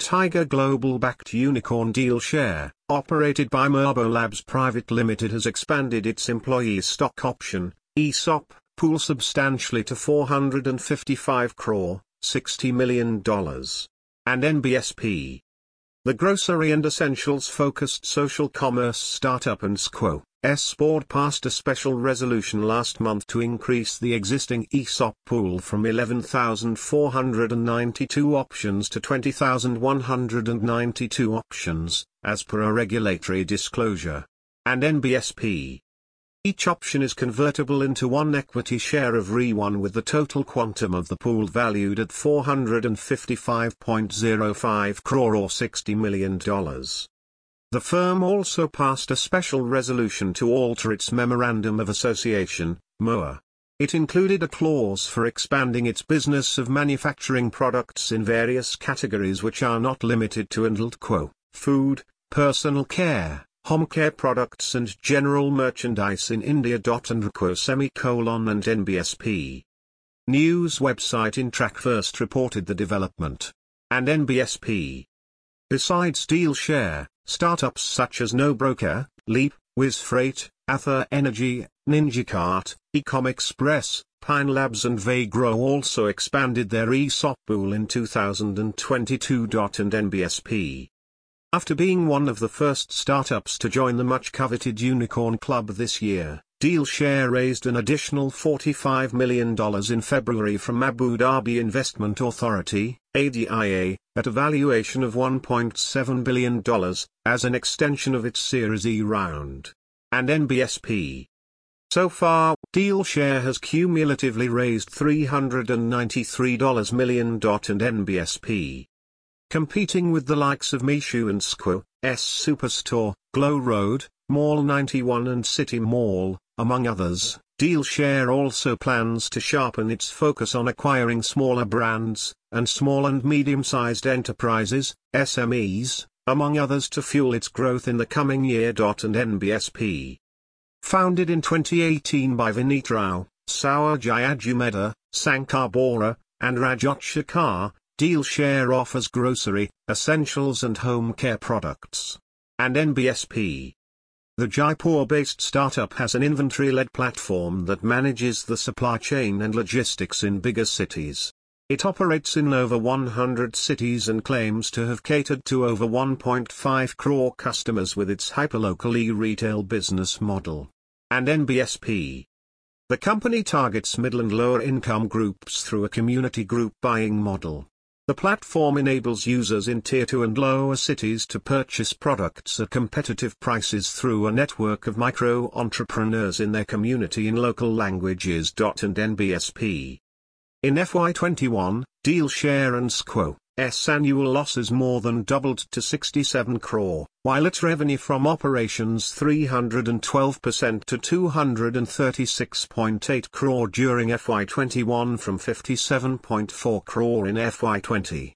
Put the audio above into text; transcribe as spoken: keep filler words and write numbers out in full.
Tiger Global-backed unicorn DealShare, operated by Merbo Labs Private Limited, has expanded its employee stock option (E S O P) pool substantially to four hundred fifty-five crore, sixty million dollars. And N B S P. The grocery and essentials-focused social commerce startup and Squo S board passed a special resolution last month to increase the existing E S O P pool from eleven thousand four hundred ninety-two options to twenty thousand one hundred ninety-two options, as per a regulatory disclosure. And N B S P. Each option is convertible into one equity share of R E one, with the total quantum of the pool valued at four hundred fifty-five point zero five crore or sixty million dollars. The firm also passed a special resolution to alter its Memorandum of Association, M O A. It included a clause for expanding its business of manufacturing products in various categories which are not limited to and quo, food, personal care, home care products and general merchandise in India. And quo semicolon and N B S P. News website Intrack first reported the development. And N B S P. Besides DealShare, startups such as NoBroker, Leap, WizFreight, Ather Energy, NinjaCart, Ecom Express, Pine Labs and Vaygro also expanded their E S O P pool in two thousand twenty-two. And N B S P. After being one of the first startups to join the much-coveted Unicorn Club this year, DealShare raised an additional forty-five million dollars in February from Abu Dhabi Investment Authority, A D I A, at a valuation of one point seven billion dollars, as an extension of its Series E round. And N B S P. So far, DealShare has cumulatively raised three hundred ninety-three million dollars. And N B S P. Competing with the likes of Mishu and Squo S Superstore, Glow Road, Mall ninety-one and City Mall, among others, DealShare also plans to sharpen its focus on acquiring smaller brands, and small and medium-sized enterprises, S M Es, among others, to fuel its growth in the coming year. And N B S P. Founded in twenty eighteen by Vineet Rao, Saurjay Ajumeda, Sankar Bora, and Rajat Shekhar, DealShare offers grocery, essentials and home care products. And N B S P. The Jaipur-based startup has an inventory-led platform that manages the supply chain and logistics in bigger cities. It operates in over one hundred cities and claims to have catered to over one point five crore customers with its hyperlocal e-retail business model. And N B S P. The company targets middle and lower income groups through a community group buying model. The platform enables users in tier two and lower cities to purchase products at competitive prices through a network of micro-entrepreneurs in their community in local languages. And N B S P. In F Y twenty-one, DealShare and Squo S annual losses more than doubled to sixty-seven crore, while its revenue from operations three hundred twelve percent to two hundred thirty-six point eight crore during F Y twenty-one from fifty-seven point four crore in F Y twenty.